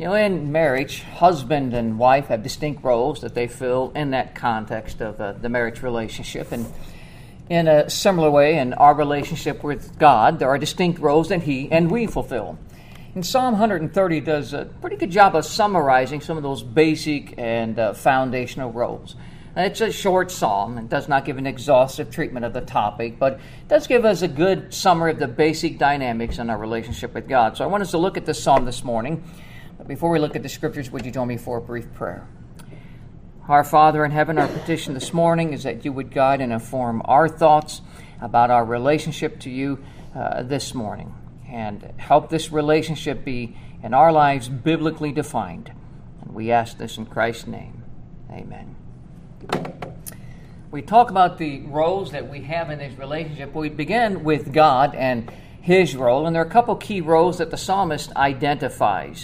In marriage, husband and wife have distinct roles that they fill in that context of the marriage relationship. And in a similar way, in our relationship with God, there are distinct roles that He and we fulfill. And Psalm 130 does a pretty good job of summarizing some of those basic and foundational roles. And it's a short psalm and does not give an exhaustive treatment of the topic, but it does give us a good summary of the basic dynamics in our relationship with God. So I want us to look at this psalm this morning. But before we look at the scriptures, would you join me for a brief prayer? Our Father in heaven, our petition this morning is that you would guide and inform our thoughts about our relationship to you this morning, and help this relationship be in our lives biblically defined. And we ask this in Christ's name. Amen. We talk about the roles that we have in this relationship. We begin with God and His role, and there are a couple key roles that the psalmist identifies.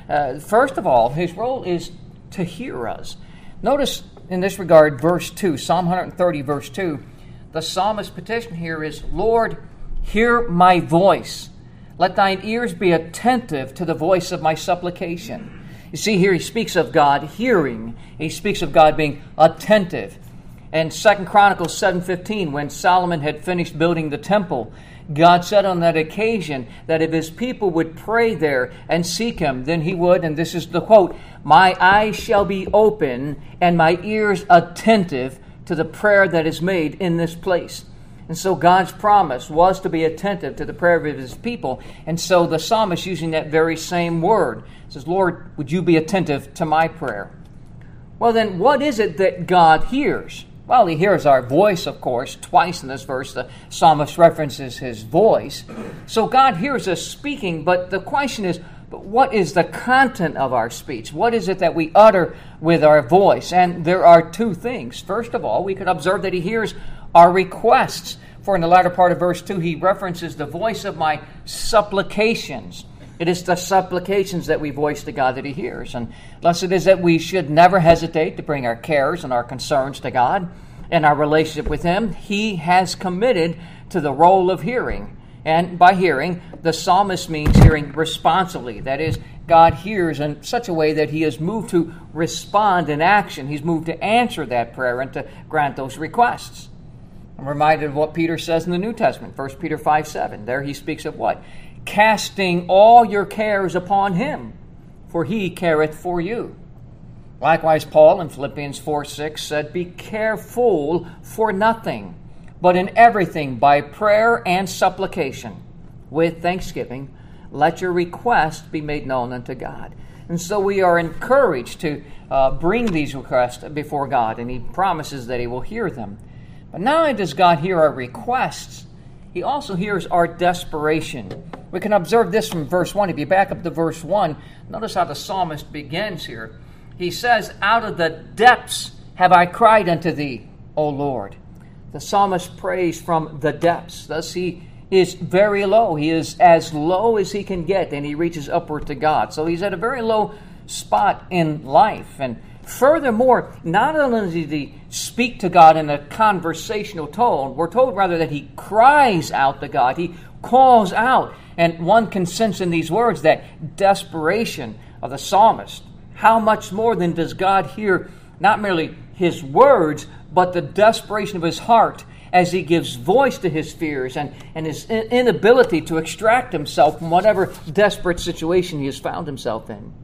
First of all, His role is to hear us. Notice in this regard, verse 2, Psalm 130, verse 2, the psalmist's petition here is, Lord, hear my voice. Let thine ears be attentive to the voice of my supplication. You see here he speaks of God hearing. He speaks of God being attentive. And 2 Chronicles 7:15, when Solomon had finished building the temple, God said on that occasion that if His people would pray there and seek Him, then He would, and this is the quote, my eyes shall be open and my ears attentive to the prayer that is made in this place. And so God's promise was to be attentive to the prayer of His people. And so the psalmist using that very same word says, Lord, would you be attentive to my prayer? Well then, what is it that God hears? Well, He hears our voice, of course. Twice in this verse, the psalmist references His voice. So God hears us speaking, but the question is, what is the content of our speech? What is it that we utter with our voice? And there are two things. First of all, we could observe that He hears our requests. For in the latter part of verse 2, He references the voice of my supplications. It is the supplications that we voice to God that He hears. And thus it is that we should never hesitate to bring our cares and our concerns to God. In our relationship with Him, He has committed to the role of hearing. And by hearing, the psalmist means hearing responsively. That is, God hears in such a way that He is moved to respond in action. He's moved to answer that prayer and to grant those requests. I'm reminded of what Peter says in the New Testament, 1 Peter 5:7. There he speaks of what? Casting all your cares upon Him, for He careth for you. Likewise, Paul in Philippians 4:6 said, be careful for nothing, but in everything by prayer and supplication, with thanksgiving, let your requests be made known unto God. And so we are encouraged to bring these requests before God, and He promises that He will hear them. But not only does God hear our requests, He also hears our desperation. We can observe this from verse 1. If you back up to verse 1, notice how the psalmist begins here. He says, out of the depths have I cried unto Thee, O Lord. The psalmist prays from the depths. Thus he is very low. He is as low as he can get, and he reaches upward to God. So he's at a very low spot in life. And furthermore, not only does he speak to God in a conversational tone, we're told rather that he cries out to God. He calls out. And one can sense in these words that desperation of the psalmist. How much more then does God hear not merely his words, but the desperation of his heart as he gives voice to his fears and his inability to extract himself from whatever desperate situation he has found himself in.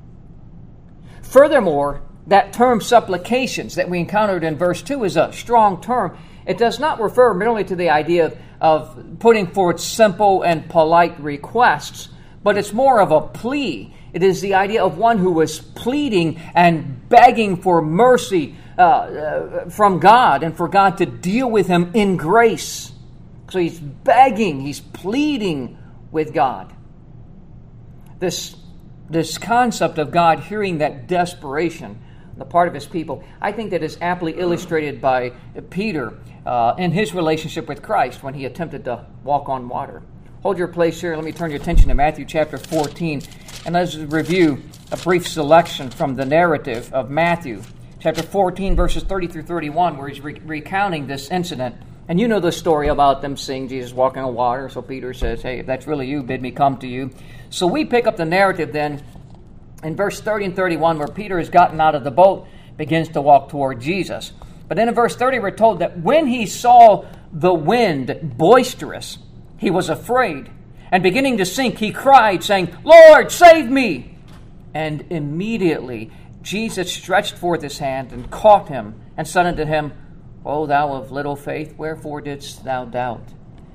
Furthermore, that term supplications that we encountered in verse 2 is a strong term. It does not refer merely to the idea of putting forth simple and polite requests, but it's more of a plea. It is the idea of one who is pleading and begging for mercy from God and for God to deal with him in grace. So he's begging, he's pleading with God. This concept of God hearing that desperation on the part of his people, I think that is aptly illustrated by Peter in his relationship with Christ when he attempted to walk on water. Hold your place here. Let me turn your attention to Matthew chapter 14, and let's review a brief selection from the narrative of Matthew chapter 14, verses 30 through 31, where he's recounting this incident. And you know the story about them seeing Jesus walking on water. So Peter says, hey, if that's really you, bid me come to you. So we pick up the narrative then in verse 30 and 31, where Peter has gotten out of the boat, begins to walk toward Jesus. But then in verse 30, we're told that when he saw the wind boisterous, he was afraid, and beginning to sink, he cried, saying, Lord, save me! And immediately Jesus stretched forth his hand and caught him, and said unto him, O thou of little faith, wherefore didst thou doubt?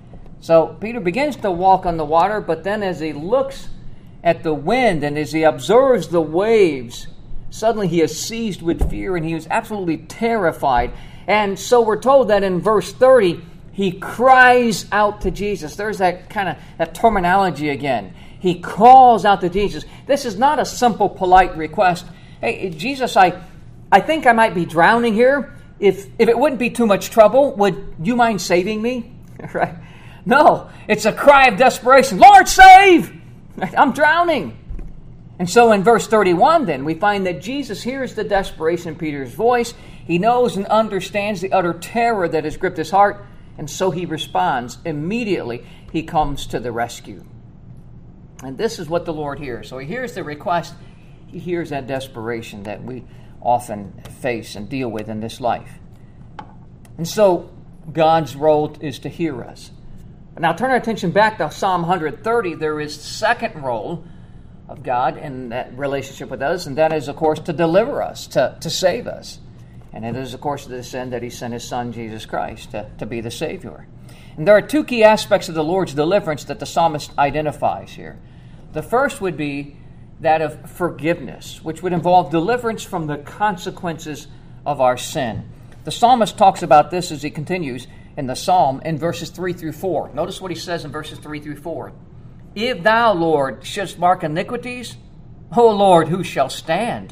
So Peter begins to walk on the water, but then as he looks at the wind and as he observes the waves, suddenly he is seized with fear and he is absolutely terrified. And so we're told that in verse 30, he cries out to Jesus. There's that kind of that terminology again. He calls out to Jesus. This is not a simple, polite request. Hey, Jesus, I think I might be drowning here. If it wouldn't be too much trouble, would you mind saving me? Right? No, it's a cry of desperation. Lord, save! I'm drowning. And so in verse 31 then, we find that Jesus hears the desperation in Peter's voice. He knows and understands the utter terror that has gripped his heart, and so he responds. Immediately, he comes to the rescue. And this is what the Lord hears. So he hears the request. He hears that desperation that we often face and deal with in this life. And so God's role is to hear us. But now turn our attention back to Psalm 130. There is the second role of God in that relationship with us, and that is, of course, to deliver us, to save us. And it is, of course, to this end that he sent his Son, Jesus Christ, to be the Savior. And there are two key aspects of the Lord's deliverance that the psalmist identifies here. The first would be that of forgiveness, which would involve deliverance from the consequences of our sin. The psalmist talks about this as he continues in the psalm in verses 3 through 4. Notice what he says in verses 3 through 4. If thou, Lord, shouldst mark iniquities, O Lord, who shall stand?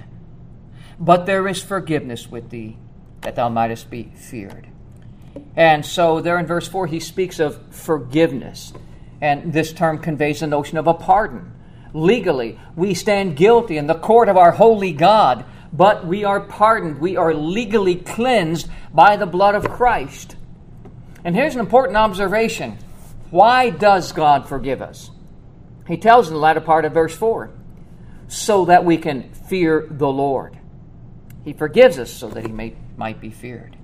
But there is forgiveness with thee, that thou mightest be feared. And so there in verse 4 he speaks of forgiveness. And this term conveys the notion of a pardon. Legally, we stand guilty in the court of our holy God, but we are pardoned. We are legally cleansed by the blood of Christ. And here's an important observation. Why does God forgive us? He tells in the latter part of verse 4, so that we can fear the Lord. He forgives us so that he might be feared.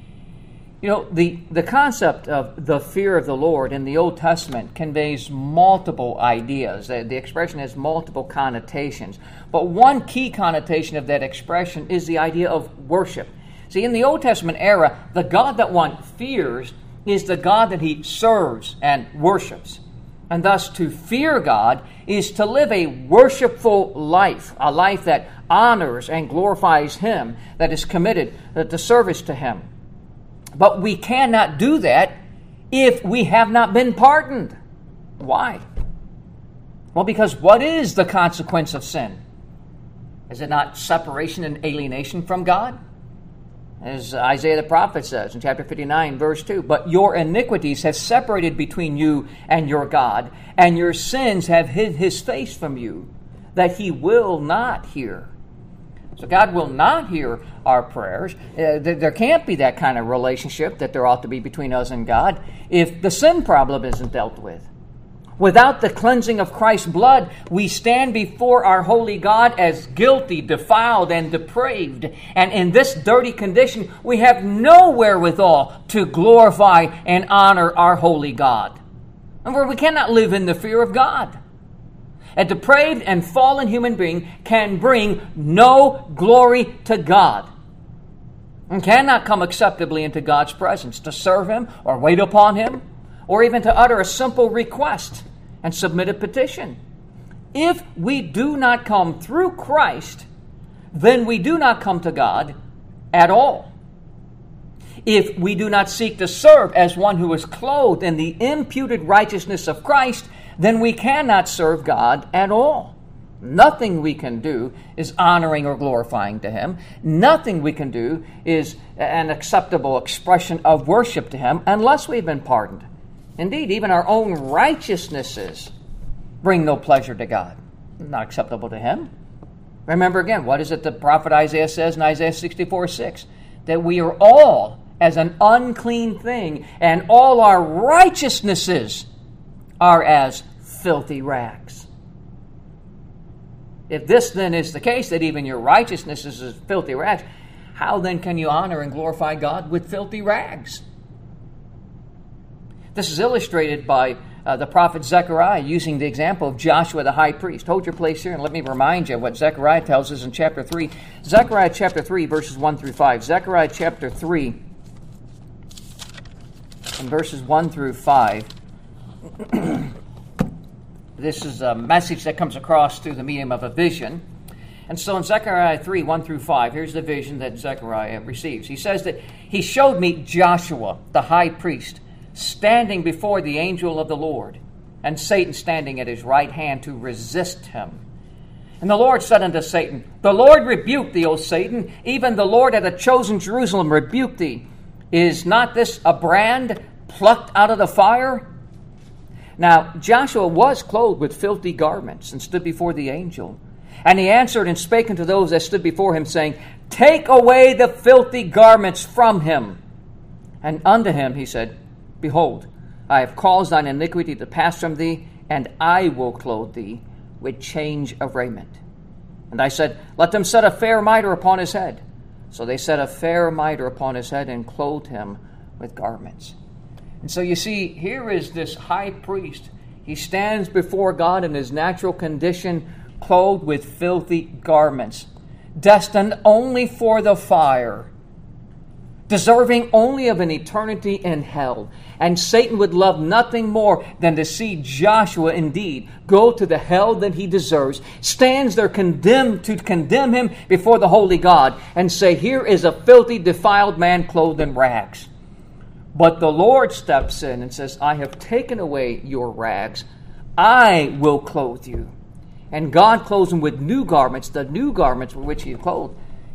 You know, the concept of the fear of the Lord in the Old Testament conveys multiple ideas. The expression has multiple connotations. But one key connotation of that expression is the idea of worship. See, in the Old Testament era, the God that one fears is the God that he serves and worships. And thus, to fear God is to live a worshipful life, a life that honors and glorifies him, that is committed to service to him. But we cannot do that if we have not been pardoned. Why? Well, because what is the consequence of sin? Is it not separation and alienation from God? As Isaiah the prophet says in chapter 59, verse 2, but your iniquities have separated between you and your God, and your sins have hid his face from you, that he will not hear. So God will not hear our prayers. There can't be that kind of relationship that there ought to be between us and God if the sin problem isn't dealt with. Without the cleansing of Christ's blood, we stand before our holy God as guilty, defiled, and depraved. And in this dirty condition, we have no wherewithal to glorify and honor our holy God. And we cannot live in the fear of God. A depraved and fallen human being can bring no glory to God and cannot come acceptably into God's presence to serve him or wait upon him or even to utter a simple request and submit a petition. If we do not come through Christ, then we do not come to God at all. If we do not seek to serve as one who is clothed in the imputed righteousness of Christ, then we cannot serve God at all. Nothing we can do is honoring or glorifying to him. Nothing we can do is an acceptable expression of worship to him unless we've been pardoned. Indeed, even our own righteousnesses bring no pleasure to God. Not acceptable to him. Remember again, what is it the prophet Isaiah says in Isaiah 64:6? That we are all as an unclean thing, and all our righteousnesses are as filthy rags. If this then is the case, that even your righteousness is as filthy rags, how then can you honor and glorify God with filthy rags? This is illustrated by the prophet Zechariah using the example of Joshua the high priest. Hold your place here and let me remind you of what Zechariah tells us in chapter 3. Zechariah chapter 3, verses 1 through 5. Zechariah chapter 3 and verses 1 through 5. This is a message that comes across through the medium of a vision. And so in Zechariah 3, 1 through 5, here's the vision that Zechariah receives. He says that he showed me Joshua the high priest standing before the angel of the Lord, and Satan standing at his right hand to resist him. And the Lord said unto Satan, The Lord rebuke thee, O Satan, even the Lord that hath chosen Jerusalem rebuke thee. Is not this a brand plucked out of the fire? Now Joshua was clothed with filthy garments, and stood before the angel. And he answered and spake unto those that stood before him, saying, Take away the filthy garments from him. And unto him he said, Behold, I have caused thine iniquity to pass from thee, and I will clothe thee with change of raiment. And I said, Let them set a fair mitre upon his head. So they set a fair mitre upon his head, and clothed him with garments. And so you see, here is this high priest. He stands before God in his natural condition, clothed with filthy garments, destined only for the fire, deserving only of an eternity in hell. And Satan would love nothing more than to see Joshua indeed go to the hell that he deserves, stands there condemned to condemn him before the holy God, and say, Here is a filthy, defiled man clothed in rags. But the Lord steps in and says, I have taken away your rags. I will clothe you. And God clothes him with new garments. The new garments with which he is clothed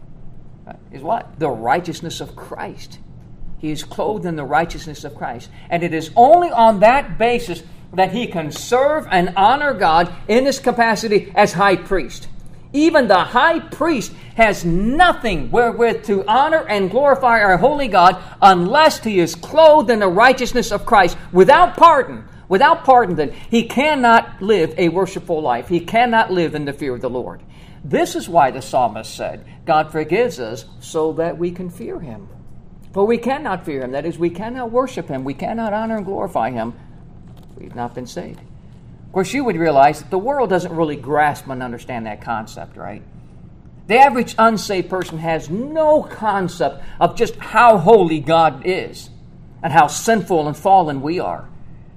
is what? The righteousness of Christ. He is clothed in the righteousness of Christ. And it is only on that basis that he can serve and honor God in his capacity as high priest. Even the high priest has nothing wherewith to honor and glorify our holy God unless he is clothed in the righteousness of Christ without pardon. Without pardon, then, he cannot live a worshipful life. He cannot live in the fear of the Lord. This is why the psalmist said, God forgives us so that we can fear him. For we cannot fear him. That is, we cannot worship him. We cannot honor and glorify him. We've not been saved. Of course, you would realize that the world doesn't really grasp and understand that concept, right? The average unsaved person has no concept of just how holy God is and how sinful and fallen we are.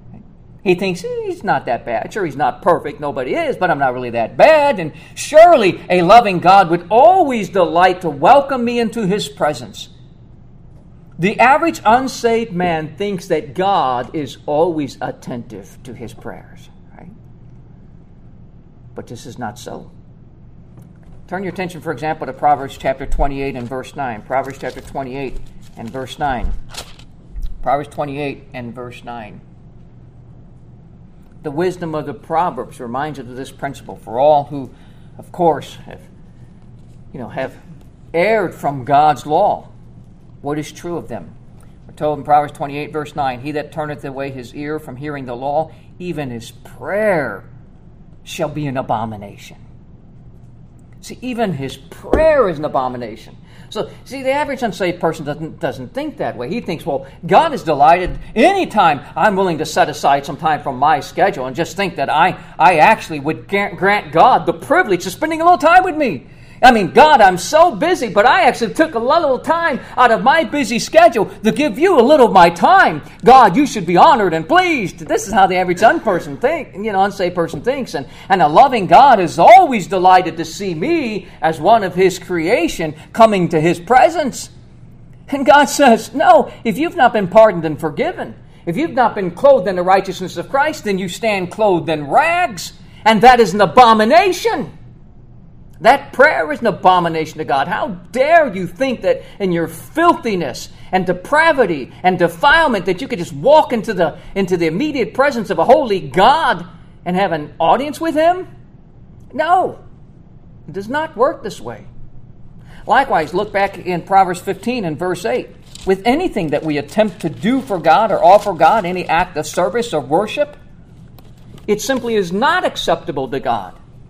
He thinks, he's not that bad. Sure, he's not perfect. Nobody is, but I'm not really that bad. And surely a loving God would always delight to welcome me into his presence. The average unsaved man thinks that God is always attentive to his prayers, right? But this is not so. Turn your attention, for example, to Proverbs chapter 28 and verse 9. Proverbs chapter 28 and verse 9. Proverbs 28 and verse 9. The wisdom of the Proverbs reminds us of this principle for all who, of course, have erred from God's law. What is true of them? We're told in Proverbs 28, verse 9, He that turneth away his ear from hearing the law, even his prayer shall be an abomination. See, even his prayer is an abomination. So, see, the average unsaved person doesn't think that way. He thinks, well, God is delighted anytime I'm willing to set aside some time from my schedule and just think that I actually would grant God the privilege of spending a little time with me. I mean, God, I'm so busy, but I actually took a little time out of my busy schedule to give you a little of my time. God, you should be honored and pleased. This is how the average unsaved person thinks. And a loving God is always delighted to see me as one of his creation coming to his presence. And God says, no, if you've not been pardoned and forgiven, if you've not been clothed in the righteousness of Christ, then you stand clothed in rags. And that is an abomination. That prayer is an abomination to God. How dare you think that in your filthiness and depravity and defilement that you could just walk into the immediate presence of a holy God and have an audience with him? No, it does not work this way. Likewise, look back in Proverbs 15 and verse 8. With anything that we attempt to do for God or offer God any act of service or worship, it simply is not acceptable to God.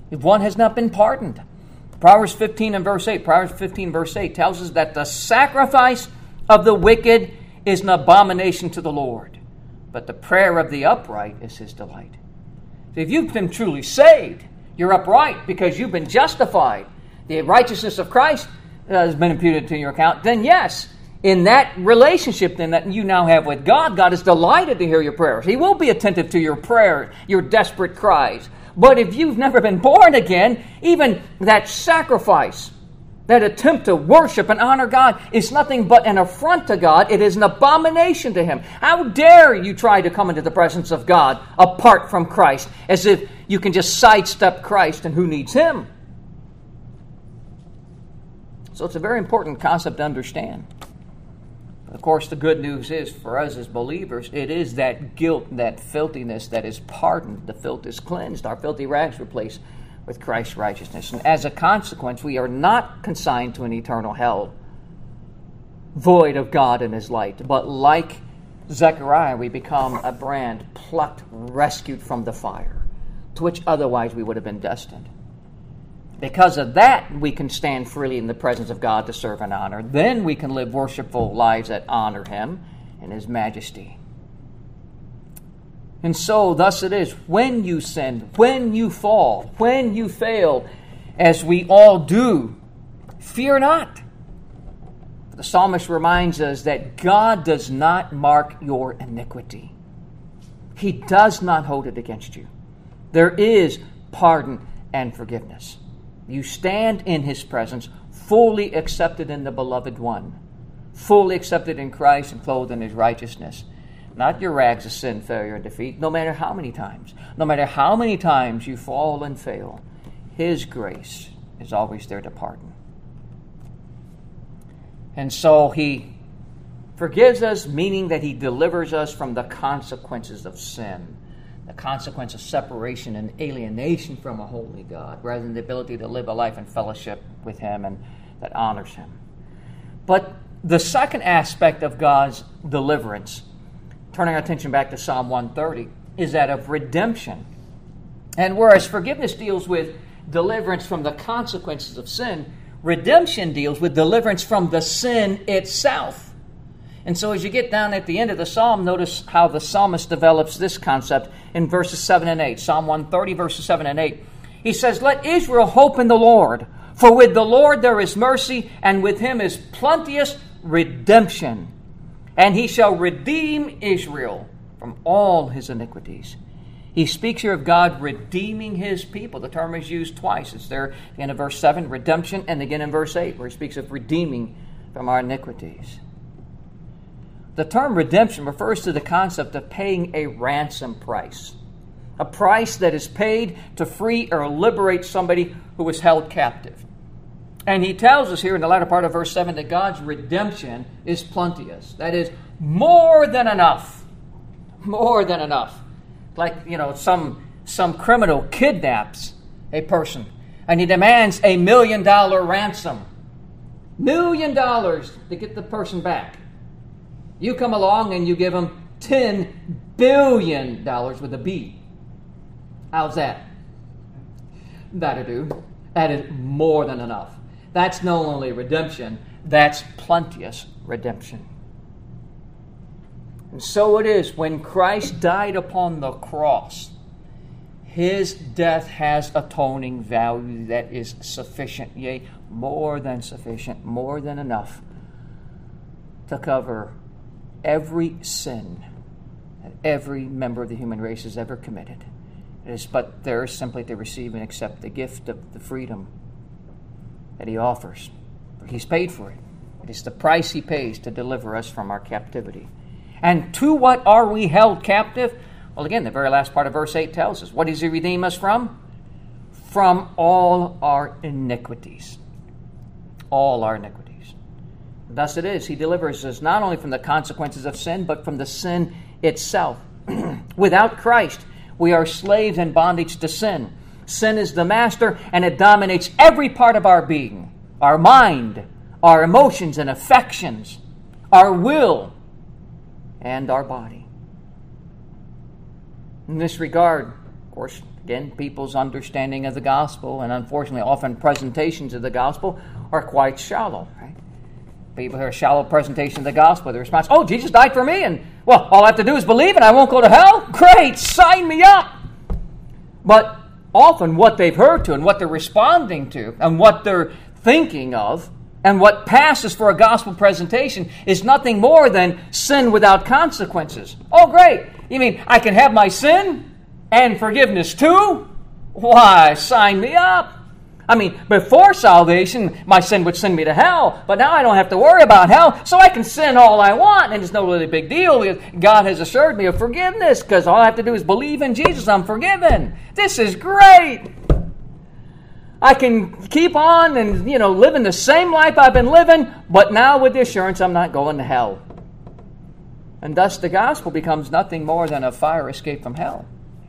if one has not been pardoned. Proverbs 15 and verse 8. Proverbs 15 verse 8 tells us that the sacrifice of the wicked is an abomination to the Lord, but the prayer of the upright is his delight. So if you've been truly saved, you're upright because you've been justified. The righteousness of Christ has been imputed to your account. Then yes, in that relationship then that you now have with God, God is delighted to hear your prayers. He will be attentive to your prayers, your desperate cries. But if you've never been born again, even that sacrifice, that attempt to worship and honor God is nothing but an affront to God. It is an abomination to Him. How dare you try to come into the presence of God apart from Christ, as if you can just sidestep Christ and who needs Him? So it's a very important concept to understand. Of course, the good news is, for us as believers, it is that guilt, that filthiness that is pardoned. The filth is cleansed. Our filthy rags replaced with Christ's righteousness. And as a consequence, we are not consigned to an eternal hell, void of God and His light. But like Zechariah, we become a brand plucked, rescued from the fire, to which otherwise we would have been destined. Because of that, we can stand freely in the presence of God to serve and honor. Then we can live worshipful lives that honor Him and His majesty. And so, thus it is, when you sin, when you fall, when you fail, as we all do, fear not. The psalmist reminds us that God does not mark your iniquity. He does not hold it against you. There is pardon and forgiveness. You stand in His presence, fully accepted in the Beloved One, fully accepted in Christ and clothed in His righteousness. Not your rags of sin, failure, and defeat, no matter how many times. No matter how many times you fall and fail, His grace is always there to pardon. And so He forgives us, meaning that He delivers us from the consequences of sin. The consequence of separation and alienation from a holy God, rather than the ability to live a life in fellowship with Him and that honors Him. But the second aspect of God's deliverance, turning our attention back to Psalm 130, is that of redemption. And whereas forgiveness deals with deliverance from the consequences of sin, redemption deals with deliverance from the sin itself. And so as you get down at the end of the psalm, notice how the psalmist develops this concept in verses 7 and 8. Psalm 130, verses 7 and 8. He says, "Let Israel hope in the Lord, for with the Lord there is mercy, and with Him is plenteous redemption. And He shall redeem Israel from all his iniquities." He speaks here of God redeeming His people. The term is used twice. It's there again in verse 7, redemption, and again in verse 8, where He speaks of redeeming from our iniquities. The term redemption refers to the concept of paying a ransom price, a price that is paid to free or liberate somebody who was held captive. And he tells us here in the latter part of verse 7 that God's redemption is plenteous. That is, more than enough. More than enough. Like, some criminal kidnaps a person and he demands $1 million ransom. $1 million to get the person back. You come along and you give him $10 billion with a B. How's that? That'll do. That is more than enough. That's not only redemption, that's plenteous redemption. And so it is, when Christ died upon the cross, His death has atoning value that is sufficient, yea, more than sufficient, more than enough to cover every sin that every member of the human race has ever committed. It is but theirs simply to receive and accept the gift of the freedom that He offers. For He's paid for it. It is the price He pays to deliver us from our captivity. And to what are we held captive? Well, again, the very last part of verse 8 tells us. What does He redeem us from? From all our iniquities. All our iniquities. Thus it is, He delivers us not only from the consequences of sin, but from the sin itself. Without Christ, we are slaves in bondage to sin. Sin is the master, and it dominates every part of our being. Our mind, our emotions and affections, our will, and our body. In this regard, of course, Again, people's understanding of the gospel, and unfortunately often presentations of the gospel, are quite shallow. Right? People hear a shallow presentation of the gospel, the response, oh, Jesus died for me, and, well, all I have to do is believe and I won't go to hell? Great, sign me up! But often what they've heard to and what they're responding to and what they're thinking of and what passes for a gospel presentation is nothing more than sin without consequences. Oh, great. You mean I can have my sin and forgiveness too? Why, sign me up. I mean, before salvation, my sin would send me to hell, but now I don't have to worry about hell, so I can sin all I want, and it's no really big deal because God has assured me of forgiveness because all I have to do is believe in Jesus. I'm forgiven. This is great. I can keep on and, living the same life I've been living, but now with the assurance I'm not going to hell. And thus the gospel becomes nothing more than a fire escape from hell.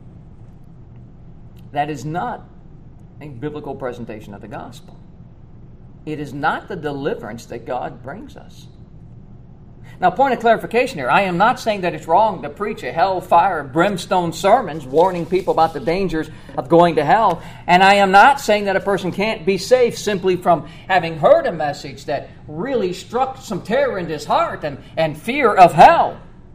That is not a biblical presentation of the gospel. It is not the deliverance that God brings us. Now, point of clarification here. I am not saying that it's wrong to preach a hellfire, brimstone sermons warning people about the dangers of going to hell. And I am not saying that a person can't be saved simply from having heard a message that really struck some terror in his heart and fear of hell.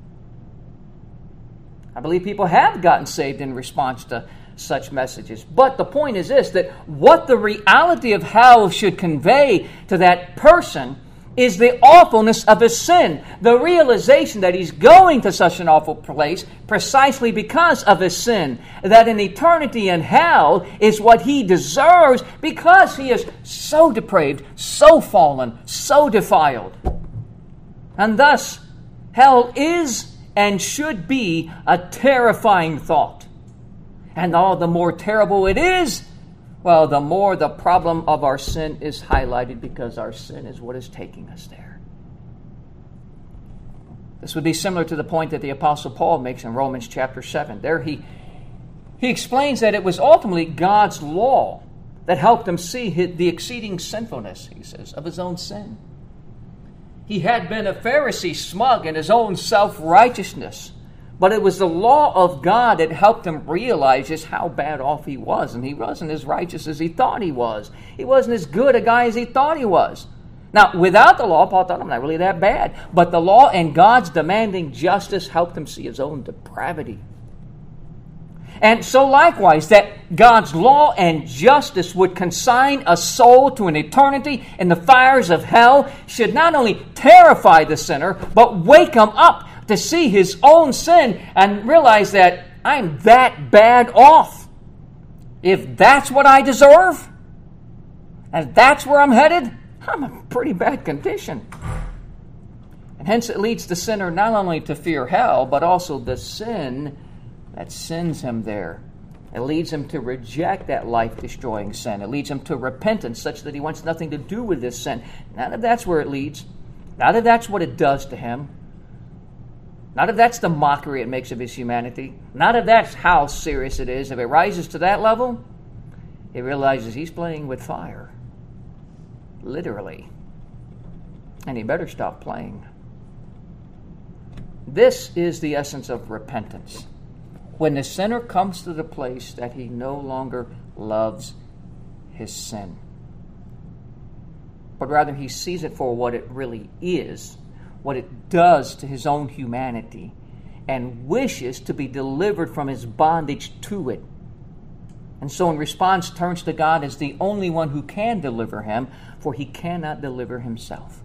I believe people have gotten saved in response to such messages. But the point is this, that what the reality of hell should convey to that person is the awfulness of his sin. The realization that he's going to such an awful place precisely because of his sin. That an eternity in hell is what he deserves because he is so depraved, so fallen, so defiled. And thus, hell is and should be a terrifying thought. And all the more terrible it is, well, the more the problem of our sin is highlighted because our sin is what is taking us there. This would be similar to the point that the Apostle Paul makes in Romans chapter 7. There he explains that it was ultimately God's law that helped him see the exceeding sinfulness, he says, of his own sin. He had been a Pharisee, smug in his own self-righteousness. But it was the law of God that helped him realize just how bad off he was. And he wasn't as righteous as he thought he was. He wasn't as good a guy as he thought he was. Now, without the law, Paul thought, I'm not really that bad. But the law and God's demanding justice helped him see his own depravity. And so likewise, that God's law and justice would consign a soul to an eternity in the fires of hell should not only terrify the sinner, but wake him up to see his own sin and realize that I'm that bad off. If that's what I deserve, and that's where I'm headed, I'm in pretty bad condition. And hence it leads the sinner not only to fear hell, but also the sin that sends him there. It leads him to reject that life-destroying sin. It leads him to repentance such that he wants nothing to do with this sin. Not that that's where it leads. Not that that's what it does to him. Not if that's the mockery it makes of his humanity. Not if that's how serious it is. If it rises to that level, he realizes he's playing with fire. Literally. And he better stop playing. This is the essence of repentance. When the sinner comes to the place that he no longer loves his sin, but rather he sees it for what it really is, what it does to his own humanity, and wishes to be delivered from his bondage to it. And so in response turns to God as the only one who can deliver him, for he cannot deliver himself.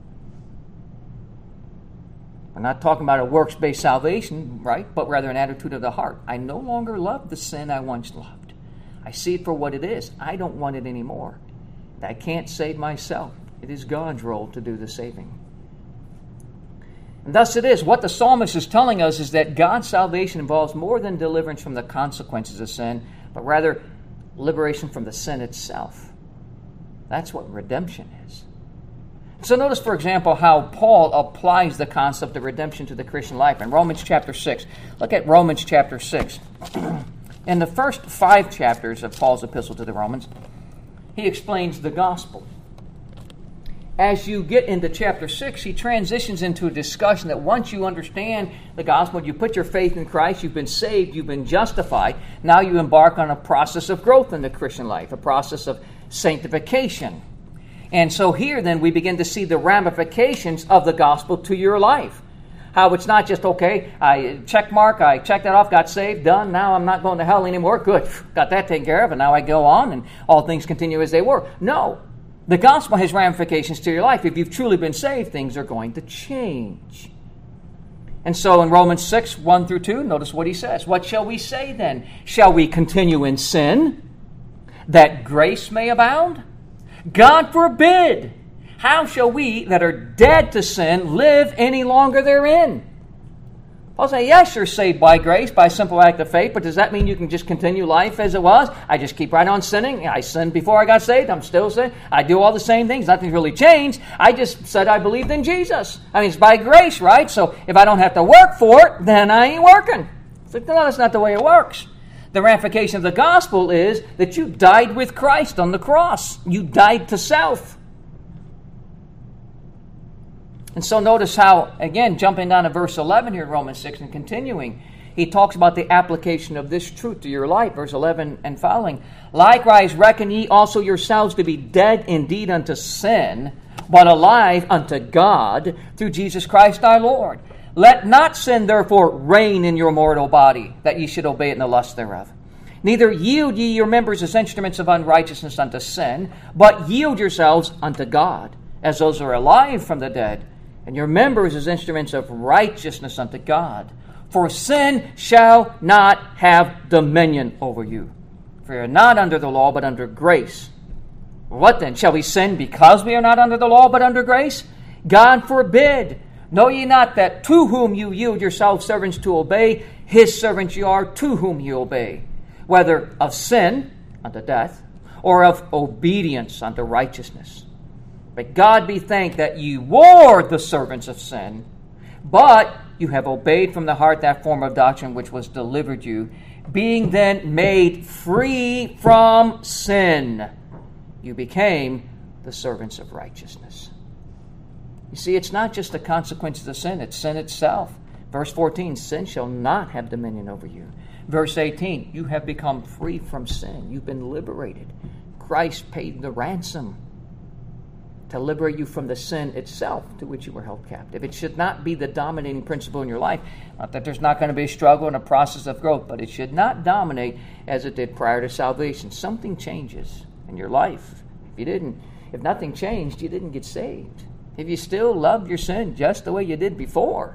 We're not talking about a works-based salvation, right? But rather an attitude of the heart. I no longer love the sin I once loved. I see it for what it is. I don't want it anymore. I can't save myself. It is God's role to do the saving. And thus it is. What the psalmist is telling us is that God's salvation involves more than deliverance from the consequences of sin, but rather liberation from the sin itself. That's what redemption is. So notice, for example, how Paul applies the concept of redemption to the Christian life. In Romans chapter 6, look at Romans chapter 6. In the first 5 chapters of Paul's epistle to the Romans, he explains the gospel. as you get into chapter 6, he transitions into a discussion that once you understand the gospel, you put your faith in Christ, you've been saved, you've been justified, now you embark on a process of growth in the Christian life, a process of sanctification. And so here then we begin to see the ramifications of the gospel to your life. How it's not just, okay, I checked that off, got saved, done, now I'm not going to hell anymore, good, got that taken care of, and now I go on and all things continue as they were. No, the gospel has ramifications to your life. If you've truly been saved, things are going to change. And so in Romans 6, 1 through 2, notice what he says. What shall we say then? Shall we continue in sin, that grace may abound? God forbid! How shall we that are dead to sin live any longer therein? I'll say, yes, you're saved by grace, by a simple act of faith, but does that mean you can just continue life as it was? I just keep right on sinning. I sinned before I got saved. I'm still sinning. I do all the same things. Nothing's really changed. I just said I believed in Jesus. I mean, it's by grace, right? So if I don't have to work for it, then I ain't working. So, no, that's not the way it works. The ramification of the gospel is that you died with Christ on the cross. You died to self. And so notice how, again, jumping down to verse 11 here in Romans 6 and continuing, he talks about the application of this truth to your life, verse 11 and following. Likewise reckon ye also yourselves to be dead indeed unto sin, but alive unto God through Jesus Christ our Lord. Let not sin therefore reign in your mortal body, that ye should obey it in the lust thereof. Neither yield ye your members as instruments of unrighteousness unto sin, but yield yourselves unto God, as those who are alive from the dead, and your members as instruments of righteousness unto God. For sin shall not have dominion over you. For you are not under the law, but under grace. What then? Shall we sin because we are not under the law, but under grace? God forbid. Know ye not that to whom you yield yourselves servants to obey, his servants you are to whom you obey, whether of sin unto death, or of obedience unto righteousness. But God be thanked that ye were the servants of sin, but you have obeyed from the heart that form of doctrine which was delivered you, being then made free from sin. You became the servants of righteousness. You see, it's not just the consequences of sin, it's sin itself. Verse 14, sin shall not have dominion over you. Verse 18, you have become free from sin. You've been liberated. Christ paid the ransom to liberate you from the sin itself to which you were held captive. It should not be the dominating principle in your life. Not that there's not going to be a struggle and a process of growth, but it should not dominate as it did prior to salvation. Something changes in your life. If nothing changed, you didn't get saved. If you still loved your sin just the way you did before,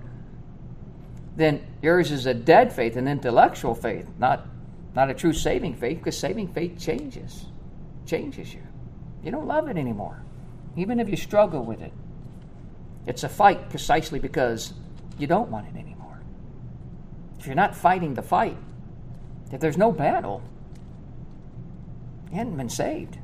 then yours is a dead faith, an intellectual faith, not a true saving faith, because saving faith changes you. You don't love it anymore, even if you struggle with it. It's a fight precisely because you don't want it anymore. If you're not fighting the fight, if there's no battle, you hadn't been saved.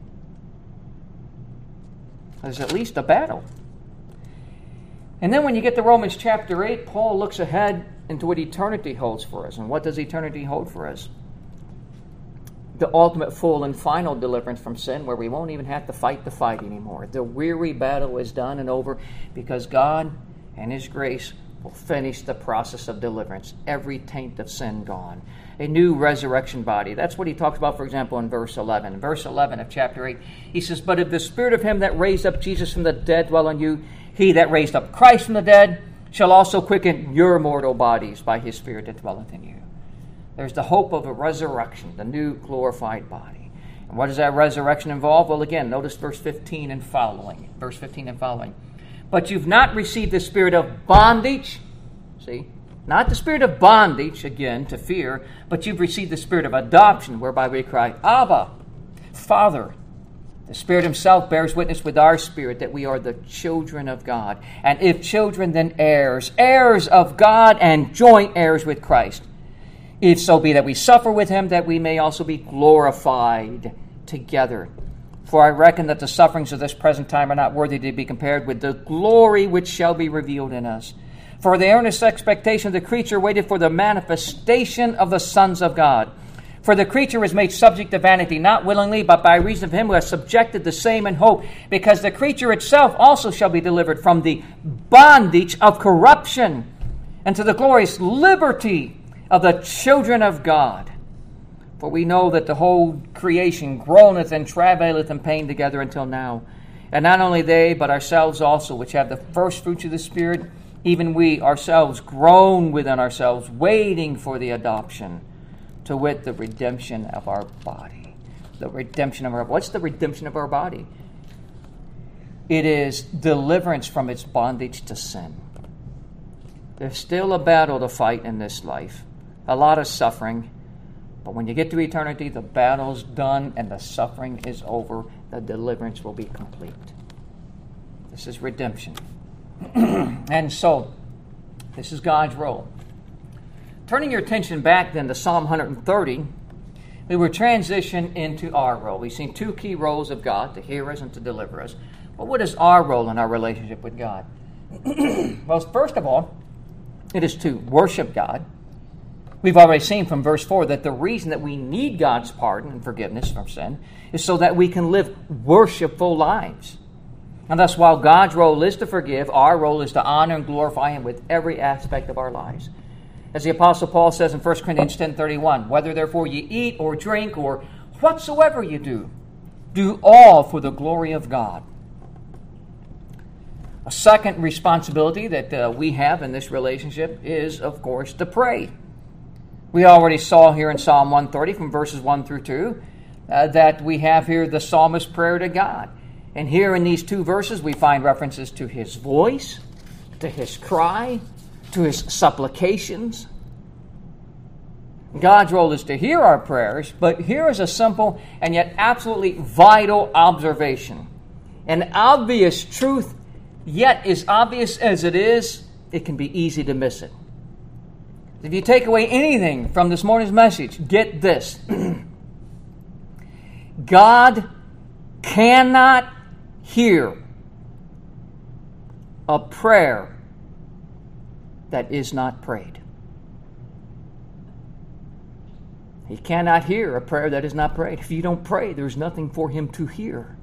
There's at least a battle. And then when you get to Romans chapter 8, Paul looks ahead into what eternity holds for us. And what does eternity hold for us? The ultimate full and final deliverance from sin, where we won't even have to fight the fight anymore. The weary battle is done and over because God and His grace will finish the process of deliverance. Every taint of sin gone. A new resurrection body. That's what he talks about, for example, in verse 11. In verse 11 of chapter 8, he says, "But if the Spirit of Him that raised up Jesus from the dead dwell in you, He that raised up Christ from the dead shall also quicken your mortal bodies by His Spirit that dwelleth in you." There's the hope of a resurrection, the new glorified body. And what does that resurrection involve? Well, again, notice verse 15 and following. Verse 15 and following. "But you've not received the spirit of bondage," see, not the spirit of bondage, again, to fear, but you've received the spirit of adoption, whereby we cry, "Abba, Father." The Spirit Himself bears witness with our spirit that we are the children of God. And if children, then heirs, heirs of God and joint heirs with Christ. If so be that we suffer with Him, that we may also be glorified together. For I reckon that the sufferings of this present time are not worthy to be compared with the glory which shall be revealed in us. For the earnest expectation of the creature waited for the manifestation of the sons of God. For the creature was made subject to vanity, not willingly, but by reason of him who has subjected the same in hope, because the creature itself also shall be delivered from the bondage of corruption and to the glorious liberty of the children of God. For we know that the whole creation groaneth and travaileth in pain together until now. And not only they, but ourselves also, which have the first fruits of the Spirit, even we ourselves groan within ourselves, waiting for the adoption, to wit, the redemption of our body. The redemption of our... What's the redemption of our body? It is deliverance from its bondage to sin. There's still a battle to fight in this life. A lot of suffering. But when you get to eternity, the battle's done and the suffering is over. The deliverance will be complete. This is redemption. And so, this is God's role. Turning your attention back then to Psalm 130, we were transitioned into our role. We've seen two key roles of God, to hear us and to deliver us. But what is our role in our relationship with God? Well, first of all, it is to worship God. We've already seen from verse 4 that the reason that we need God's pardon and forgiveness from sin is so that we can live worshipful lives. And thus, while God's role is to forgive, our role is to honor and glorify Him with every aspect of our lives. As the Apostle Paul says in 1 Corinthians 10:31, whether therefore you eat or drink or whatsoever you do, do all for the glory of God. A second responsibility that we have in this relationship is, of course, to pray. We already saw here in Psalm 130 from verses 1 through 2 that we have here the psalmist's prayer to God. And here in these two verses we find references to his voice, to his cry, to his supplications. God's role is to hear our prayers, but here is a simple and yet absolutely vital observation. An obvious truth, yet as obvious as it is, it can be easy to miss it. If you take away anything from this morning's message, get this. God cannot hear a prayer that is not prayed. He cannot hear a prayer that is not prayed. If you don't pray, there's nothing for Him to hear.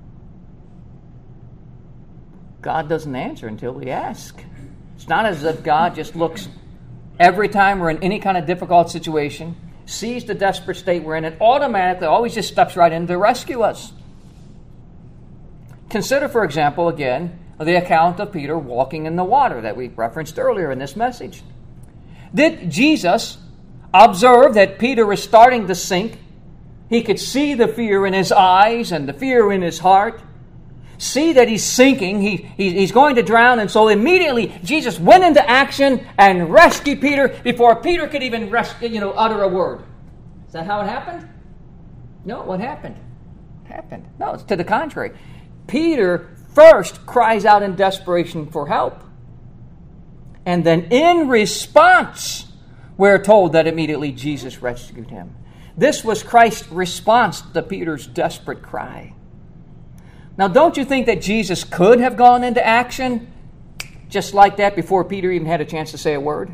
God doesn't answer until we ask. It's not as if God just looks every time we're in any kind of difficult situation, sees the desperate state we're in, and automatically always just steps right in to rescue us. Consider, for example, again, the account of Peter walking in the water that we referenced earlier in this message. Did Jesus observe that Peter was starting to sink? He could see the fear in his eyes and the fear in his heart. See that he's sinking, he's going to drown, and so immediately Jesus went into action and rescued Peter before Peter could even utter a word. Is that how it happened? No, what happened? No, it's to the contrary. Peter first cries out in desperation for help. And then in response, we're told that immediately Jesus rescued him. This was Christ's response to Peter's desperate cry. Now, don't you think that Jesus could have gone into action just like that before Peter even had a chance to say a word?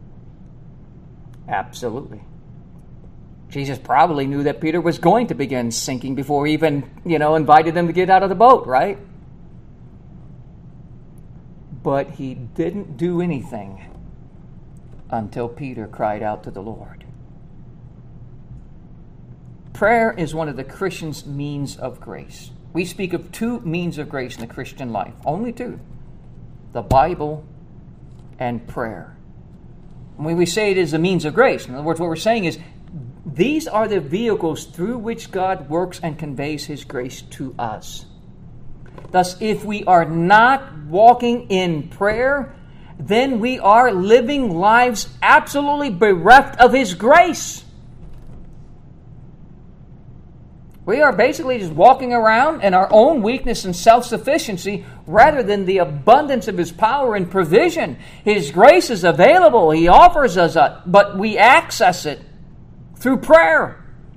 Absolutely. Jesus probably knew that Peter was going to begin sinking before he even, invited them to get out of the boat, right? But he didn't do anything until Peter cried out to the Lord. Prayer is one of the Christian's means of grace. We speak of two means of grace in the Christian life. Only two. The Bible and prayer. When we say it is a means of grace, in other words, what we're saying is these are the vehicles through which God works and conveys His grace to us. Thus, if we are not walking in prayer, then we are living lives absolutely bereft of His grace. We are basically just walking around in our own weakness and self-sufficiency rather than the abundance of His power and provision. His grace is available. He offers us it, but we access it through prayer.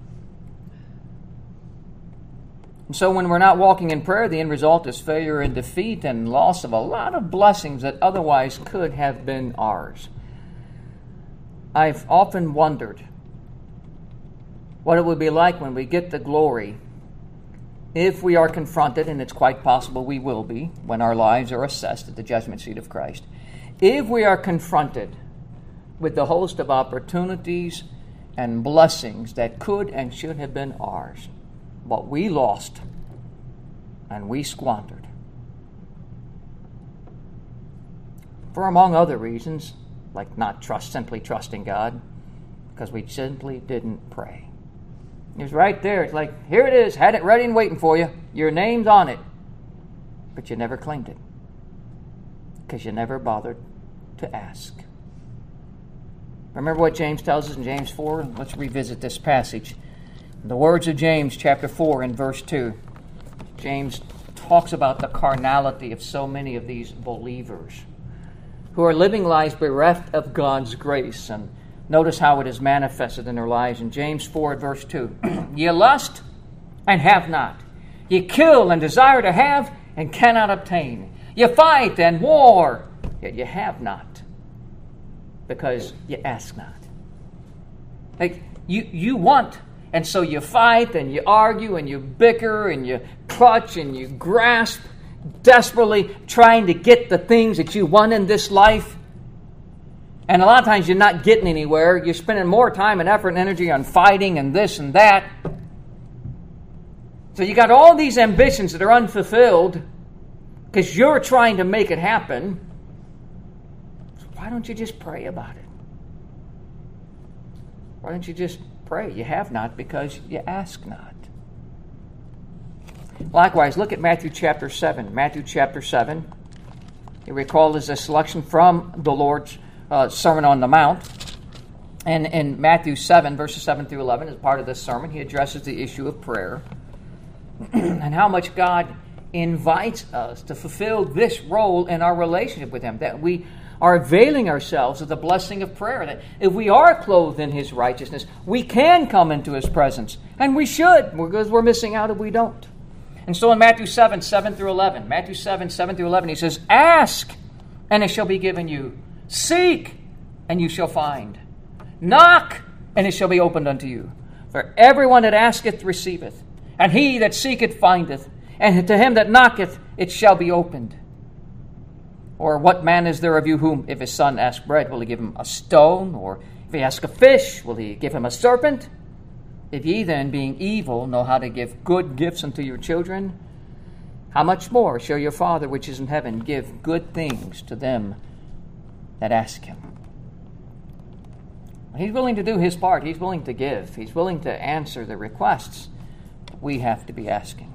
And so when we're not walking in prayer, the end result is failure and defeat and loss of a lot of blessings that otherwise could have been ours. I've often wondered what it would be like when we get the glory, if we are confronted, and it's quite possible we will be when our lives are assessed at the judgment seat of Christ, if we are confronted with the host of opportunities and blessings that could and should have been ours, but we lost and we squandered. For among other reasons, like not simply trusting God, because we simply didn't pray. It was right there. It's like, here it is, had it ready and waiting for you. Your name's on it. But you never claimed it, because you never bothered to ask. Remember what James tells us in James 4? Let's revisit this passage. The words of James chapter 4 and verse 2. James talks about the carnality of so many of these believers who are living lives bereft of God's grace. And notice how it is manifested in their lives in James 4 verse 2. Ye lust and have not. Ye kill and desire to have and cannot obtain. Ye fight and war, yet ye have not, because you ask not. Like you want, and so you fight and you argue and you bicker and you clutch and you grasp, desperately trying to get the things that you want in this life. And a lot of times you're not getting anywhere. You're spending more time and effort and energy on fighting and this and that. So you got all these ambitions that are unfulfilled because you're trying to make it happen. So why don't you just pray about it? Why don't you just pray? You have not because you ask not. Likewise, look at Matthew chapter 7. Matthew chapter 7, you recall, is a selection from the Lord's Sermon on the Mount. And in Matthew 7, verses 7 through 11, as part of this sermon, he addresses the issue of prayer and how much God invites us to fulfill this role in our relationship with Him, that we are availing ourselves of the blessing of prayer, that if we are clothed in His righteousness, we can come into His presence, and we should, because we're missing out if we don't. And so in Matthew 7, 7 through 11, Matthew 7, 7 through 11, he says, ask, and it shall be given you. Seek, and you shall find. Knock, and it shall be opened unto you. For everyone that asketh receiveth, and he that seeketh findeth, and to him that knocketh it shall be opened. Or what man is there of you whom, if his son ask bread, will he give him a stone? Or if he ask a fish, will he give him a serpent? If ye then, being evil, know how to give good gifts unto your children, how much more shall your Father which is in heaven give good things to them that ask Him? He's willing to do His part. He's willing to give. He's willing to answer the requests. We have to be asking.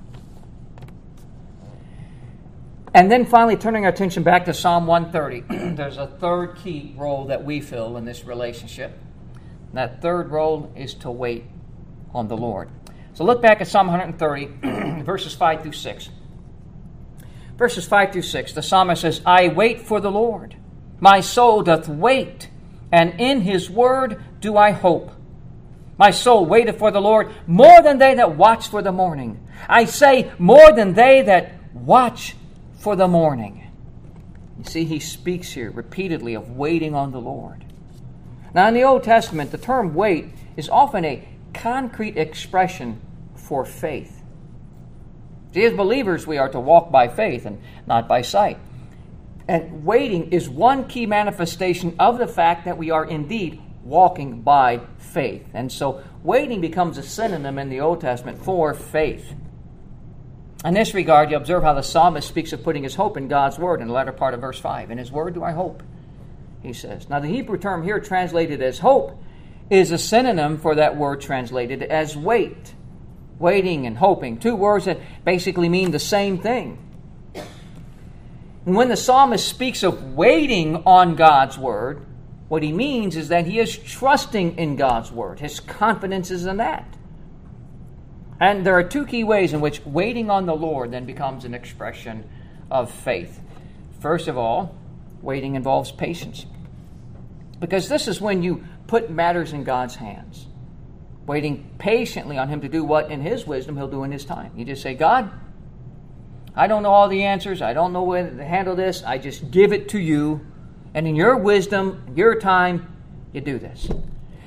And then finally, turning our attention back to Psalm 130, there's a third key role that we fill in this relationship. That third role is to wait on the Lord. So look back at Psalm 130, verses 5 through 6. Verses 5 through 6, the psalmist says, I wait for the Lord. My soul doth wait, and in His word do I hope. My soul waiteth for the Lord more than they that watch for the morning. I say, more than they that watch for the morning. You see, he speaks here repeatedly of waiting on the Lord. Now, in the Old Testament, the term wait is often a concrete expression for faith. See, as believers, we are to walk by faith and not by sight. And waiting is one key manifestation of the fact that we are indeed walking by faith. And so waiting becomes a synonym in the Old Testament for faith. In this regard, you observe how the psalmist speaks of putting his hope in God's word in the latter part of verse 5. In His word do I hope, he says. Now, the Hebrew term here translated as hope is a synonym for that word translated as wait. Waiting and hoping, two words that basically mean the same thing. And when the psalmist speaks of waiting on God's word, what he means is that he is trusting in God's word. His confidence is in that. And there are two key ways in which waiting on the Lord then becomes an expression of faith. First of all, waiting involves patience. Because this is when you put matters in God's hands. Waiting patiently on Him to do what, in His wisdom, He'll do in His time. You just say, God, I don't know all the answers. I don't know way to handle this. I just give it to you. And in your wisdom, your time, you do this.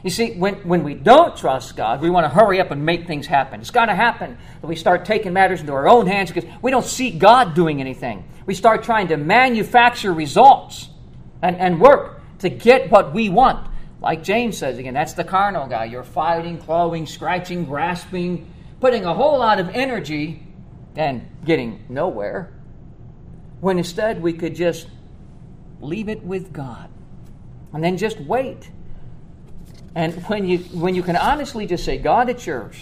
You see, when we don't trust God, we want to hurry up and make things happen. It's got to happen. But we start taking matters into our own hands because we don't see God doing anything. We start trying to manufacture results and work to get what we want. Like James says again, that's the carnal guy. You're fighting, clawing, scratching, grasping, putting a whole lot of energy and getting nowhere. When instead we could just leave it with God and then just wait. And when you can honestly just say, God, it's yours.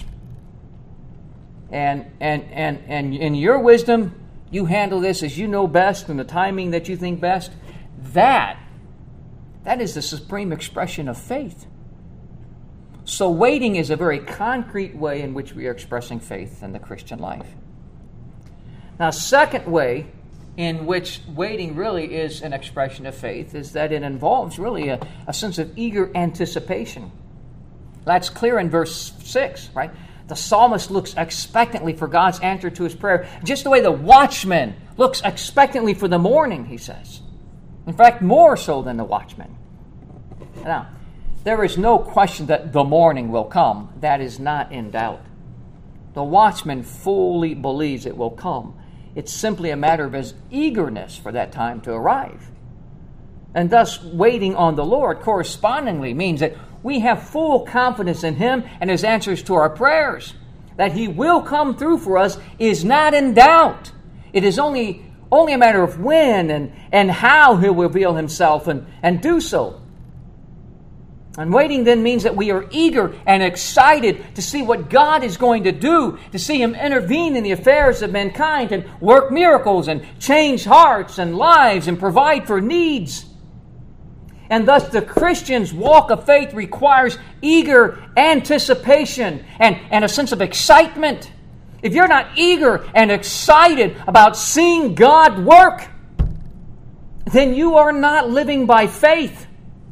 And in your wisdom, you handle this as you know best and the timing that you think best. That is the supreme expression of faith. So waiting is a very concrete way in which we are expressing faith in the Christian life. Now, second way in which waiting really is an expression of faith is that it involves really a sense of eager anticipation. That's clear in verse 6, right? The psalmist looks expectantly for God's answer to his prayer, just the way the watchman looks expectantly for the morning, he says. In fact, more so than the watchman. Now, there is no question that the morning will come. That is not in doubt. The watchman fully believes it will come. It's simply a matter of his eagerness for that time to arrive. And thus, waiting on the Lord correspondingly means that we have full confidence in Him and His answers to our prayers. That He will come through for us is not in doubt. It is only a matter of when and how He'll reveal Himself and do so. And waiting then means that we are eager and excited to see what God is going to do, to see Him intervene in the affairs of mankind and work miracles and change hearts and lives and provide for needs. And thus the Christian's walk of faith requires eager anticipation and a sense of excitement. If you're not eager and excited about seeing God work, then you are not living by faith.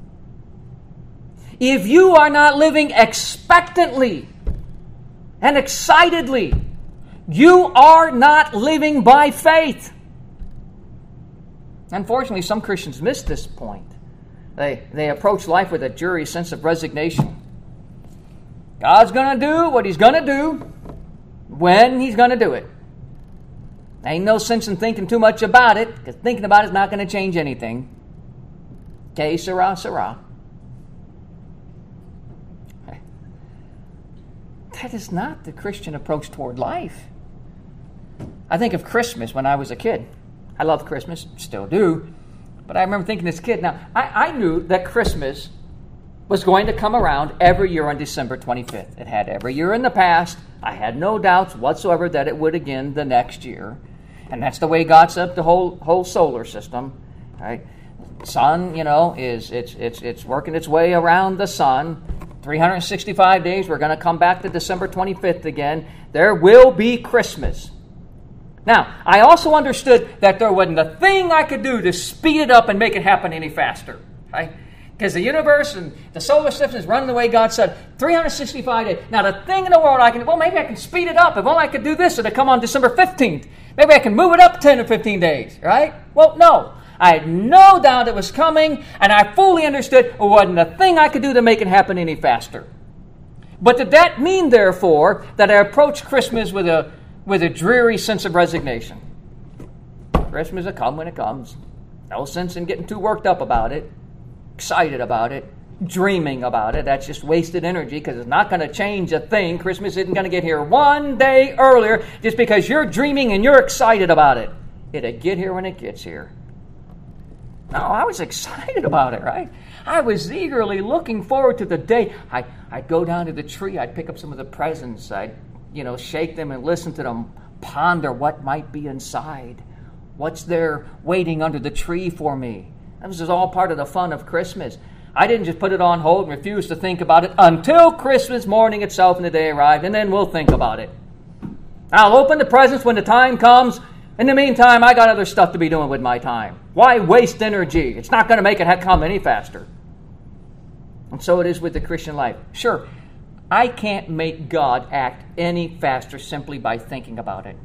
If you are not living expectantly and excitedly, you are not living by faith. Unfortunately, some Christians miss this point. They approach life with a dreary sense of resignation. God's going to do what He's going to do when He's going to do it. Ain't no sense in thinking too much about it, because thinking about it is not going to change anything. Que sera, sera. That is not the Christian approach toward life. I think of Christmas when I was a kid. I love Christmas, still do. But I remember thinking as a kid, now, I knew that Christmas was going to come around every year on December 25th. It had every year in the past. I had no doubts whatsoever that it would again the next year. And that's the way God set up the whole solar system. Right? Sun, it's working its way around the sun. 365 days, we're going to come back to December 25th again. There will be Christmas. Now, I also understood that there wasn't a thing I could do to speed it up and make it happen any faster. Right? Because the universe and the solar system is running the way God said. 365 days. Now, the thing in the world maybe I can speed it up. If only I could do this, it'll come on December 15th. Maybe I can move it up 10 or 15 days. Right? Well, no. I had no doubt it was coming, and I fully understood there wasn't a thing I could do to make it happen any faster. But did that mean, therefore, that I approached Christmas with a dreary sense of resignation? Christmas will come when it comes. No sense in getting too worked up about it, excited about it, dreaming about it. That's just wasted energy because it's not going to change a thing. Christmas isn't going to get here one day earlier just because you're dreaming and you're excited about it. It'll get here when it gets here. No, I was excited about it, right? I was eagerly looking forward to the day. I'd go down to the tree. I'd pick up some of the presents. I'd, shake them and listen to them, ponder what might be inside. What's there waiting under the tree for me? That was just all part of the fun of Christmas. I didn't just put it on hold and refuse to think about it until Christmas morning itself and the day arrived, and then we'll think about it. I'll open the presents when the time comes. In the meantime, I got other stuff to be doing with my time. Why waste energy? It's not going to make it come any faster. And so it is with the Christian life. Sure, I can't make God act any faster simply by thinking about it.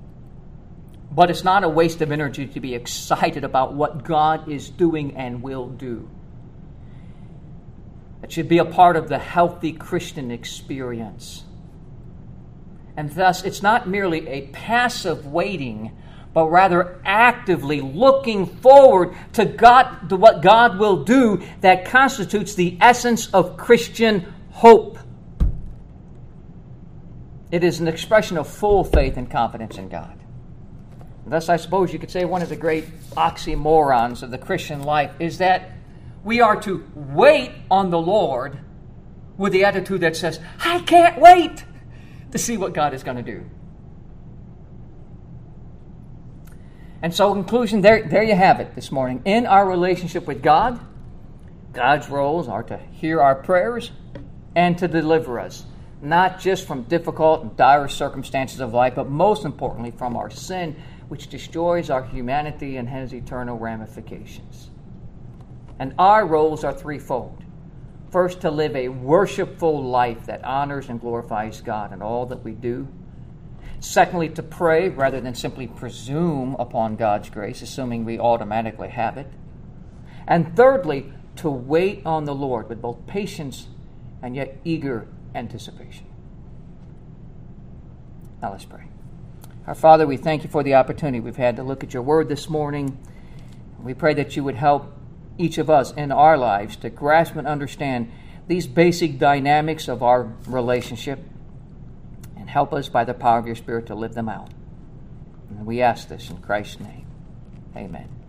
But it's not a waste of energy to be excited about what God is doing and will do. It should be a part of the healthy Christian experience. And thus, it's not merely a passive waiting, but rather actively looking forward to God, to what God will do, that constitutes the essence of Christian hope. It is an expression of full faith and confidence in God. Thus, I suppose you could say one of the great oxymorons of the Christian life is that we are to wait on the Lord with the attitude that says, I can't wait to see what God is going to do. And so, in conclusion, there you have it this morning. In our relationship with God, God's roles are to hear our prayers and to deliver us, not just from difficult and dire circumstances of life, but most importantly from our sin, which destroys our humanity and has eternal ramifications. And our roles are threefold. First, to live a worshipful life that honors and glorifies God in all that we do. Secondly, to pray rather than simply presume upon God's grace, assuming we automatically have it. And thirdly, to wait on the Lord with both patience and yet eager anticipation. Now let's pray. Our Father, we thank you for the opportunity we've had to look at your word this morning. We pray that you would help each of us in our lives to grasp and understand these basic dynamics of our relationship, and help us by the power of your Spirit to live them out. And we ask this in Christ's name. Amen.